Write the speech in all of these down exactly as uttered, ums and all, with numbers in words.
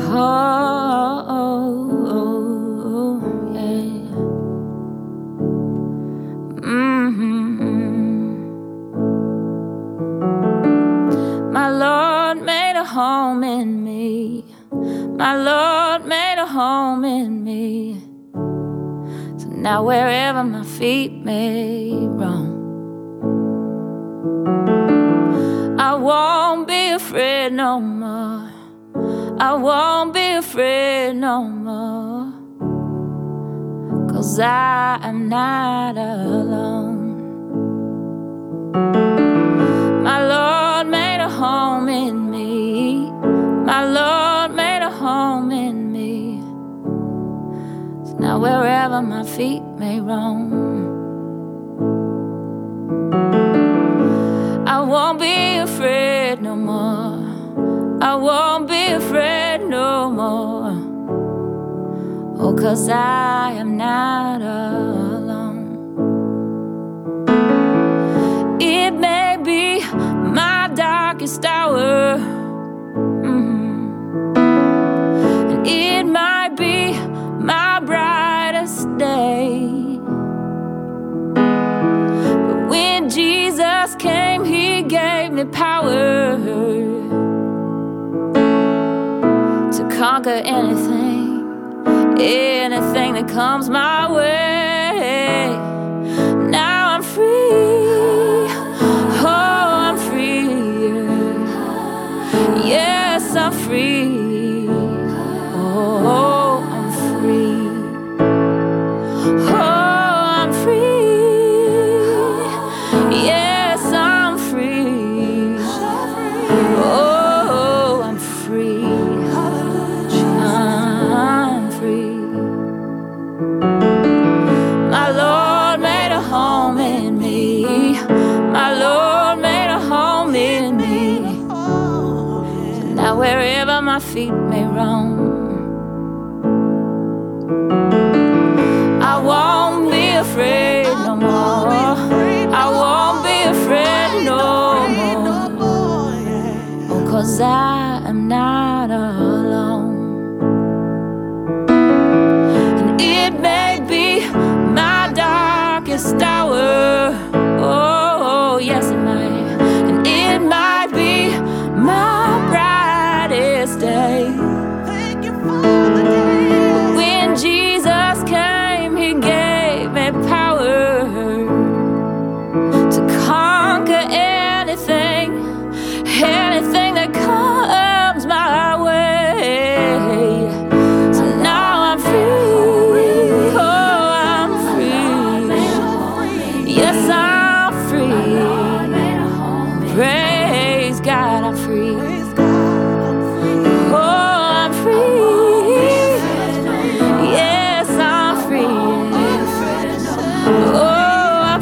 Oh, oh, yeah. Mm-hmm. My Lord made a home in me. My Lord made a home in me. So now wherever my feet may roam, I won't be afraid no more. I won't be afraid no more, 'cause I am not alone. My Lord made a home in me. My Lord made a home in me. So now wherever my feet may roam, I won't be afraid no more. I won't be afraid no more. Oh, 'cause I am not alone. It may be my darkest hour, mm-hmm. and it might be my brightest day. But when Jesus came, He gave me power to conquer anything, anything that comes my way. Now I'm free. Oh, I'm free. Yes, I'm free. Oh, I'm free. Oh, I'm free. Yes, I'm free. Oh, I'm free. I'm free. My Lord made a home in me. My Lord made a home in me. So now wherever my feet may roam, I won't be afraid no more. I won't be afraid no more. Oh, 'cause I am not alone. And it may be my darkest hour. Oh, yes it might. And it might be my brightest day. Thank you for the day. But when Jesus came, He gave me power to conquer anything, anything that comes my way. So now I'm free. Oh, I'm free. Yes, I'm free. Praise God, I'm free. Praise God, I'm free. Oh, I'm free. Yes, I'm free. Oh, I'm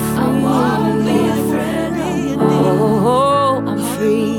free. Oh, I'm free.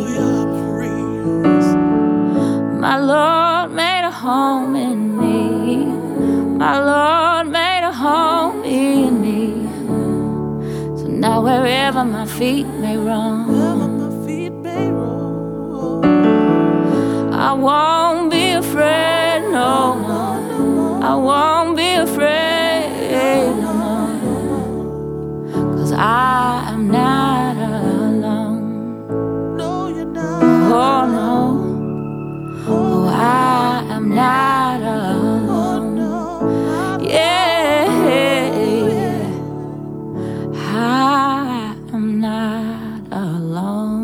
My Lord made a home in me. My Lord made a home in me. So now wherever my feet may roam, Wherever my feet may roll, I won't be afraid no more. I won't be afraid no more, 'cause I am not alone. no, you're not. Oh no, oh I am not Oh, alone. no. Yeah, I am not alone.